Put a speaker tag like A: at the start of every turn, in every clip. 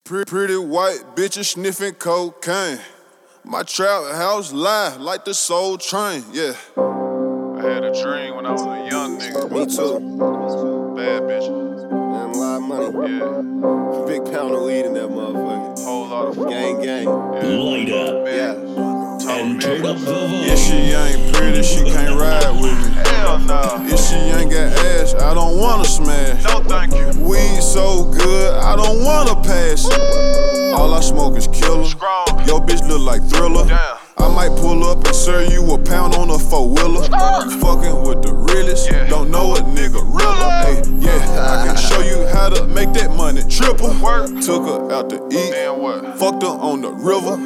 A: Pretty white bitches sniffing cocaine. My trap house live like the Soul Train, yeah.
B: I had a dream when I was a young nigga.
A: Me too.
B: Bad bitches.
A: And a lot of money.
B: Yeah.
A: Big pound of weed in that motherfucker.
B: Whole lot of
A: Gang.
B: Yeah.
C: Light up
A: Yeah.
C: and turn up the volume.
A: If she ain't pretty, she can't ride with me.
B: Hell nah.
A: If she ain't got ass, I don't wanna smash.
B: No thank you.
A: Weed so good, I don't wanna pass it. All I smoke is killer.
B: Strong.
A: Yo bitch look like Thriller.
B: Damn.
A: I might pull up and serve you a pound on a 4-wheeler. Fucking with the realest,
B: Yeah.
A: don't know a nigga realer. Hey, yeah, I can show you how to make that money triple.
B: Work.
A: Took her out to eat,
B: Then what?
A: fucked her on the river.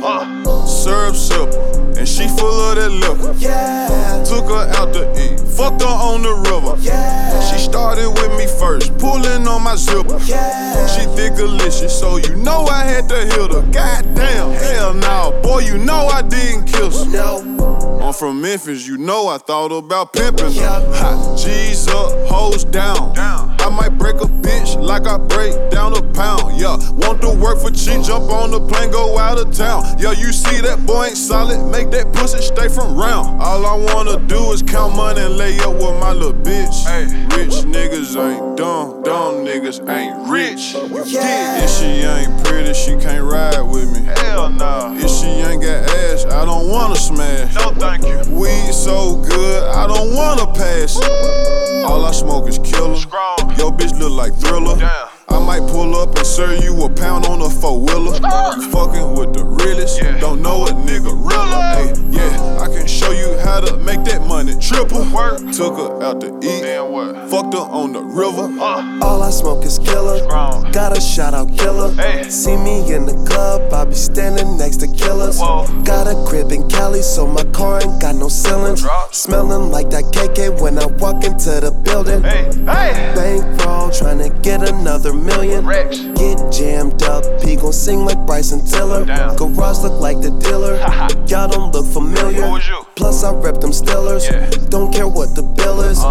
B: Serve
A: Serve simple, and she full of that liquor.
D: Yeah,
A: Took her out to eat, fucked her on the river.
D: yeah,
A: She started with me first, pulling on my zipper.
D: yeah.
A: She thick delicious, so you know I had to hit her. Goddamn, hell nah, boy, you know I didn't kiss her.
D: No,
A: I'm from Memphis, you know I thought about pimping her.
D: Yeah.
A: Hot G's up, hoes down. I might break a bitch like I break down a pound. Yeah, want to work for cheap, jump on the plane, go out of town. Yeah, you see that boy ain't solid, make that pussy stay from round. All I wanna do is count money and lay up with my little bitch.
B: Hey.
A: Rich niggas ain't dumb, dumb niggas ain't rich. You
D: Yeah.
A: get it. If she ain't pretty, she can't ride with me.
B: Hell nah.
A: If she ain't got ass, I don't wanna smash.
B: No thank you.
A: Weed so good, I don't wanna pass it. All I smoke is killer.
B: Strong.
A: Yo bitch look like Thriller.
B: Damn.
A: I might pull up and serve you a pound on a 4-wheeler. Fucking with the realest,
B: Yeah.
A: don't know a nigga realer. Hey, yeah, I can show you how to make that money triple.
B: Work.
A: Took her out to eat,
B: Then what?
A: fucked her on the river.
D: All I smoke is killer.
B: Strong.
D: Got a shout out killer.
B: Hey.
D: See me in the club, I be standing next to killers.
B: Whoa.
D: Got a crib in Cali, so my car ain't got no ceilings.
B: Drop.
D: Smelling like that KK when I walk into the building.
B: Hey. Hey.
D: Bankroll, tryna get another million.
B: Rex.
D: Get jammed up, he gon' sing like Bryson Tiller.
B: Damn.
D: Garage look like the dealer. Y'all don't look familiar.
B: Who was you?
D: Plus I rep them Steelers.
B: Yeah.
D: Don't care what the bill is.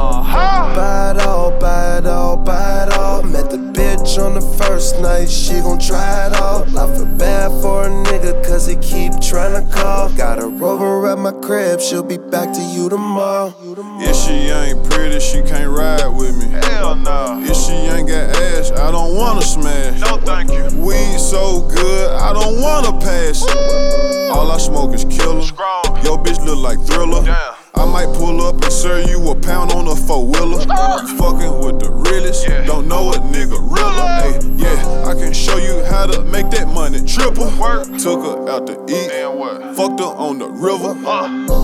D: Buy it all, buy it all, buy it all. Met the bitch on the first night, she gon' try it all. I feel bad for a nigga cause he keep tryna call. Got a rover at my crib, she'll be back to you tomorrow.
A: If she ain't pretty, she can't ride with me.
B: Hell nah.
A: If she ain't got ass, I don't wanna smash.
B: No thank you.
A: Weed so good, I don't wanna pass it. All I smoke is killer.
B: Strong.
A: Yo bitch look like Thriller.
B: Damn.
A: I might pull up and serve you a pound on a 4-wheeler. Fucking with the realest,
B: Yeah.
A: don't know a nigga realer. Hey, yeah, I can show you how to make that money triple.
B: Work.
A: Took her out to eat,
B: Then what?
A: fucked her on the river.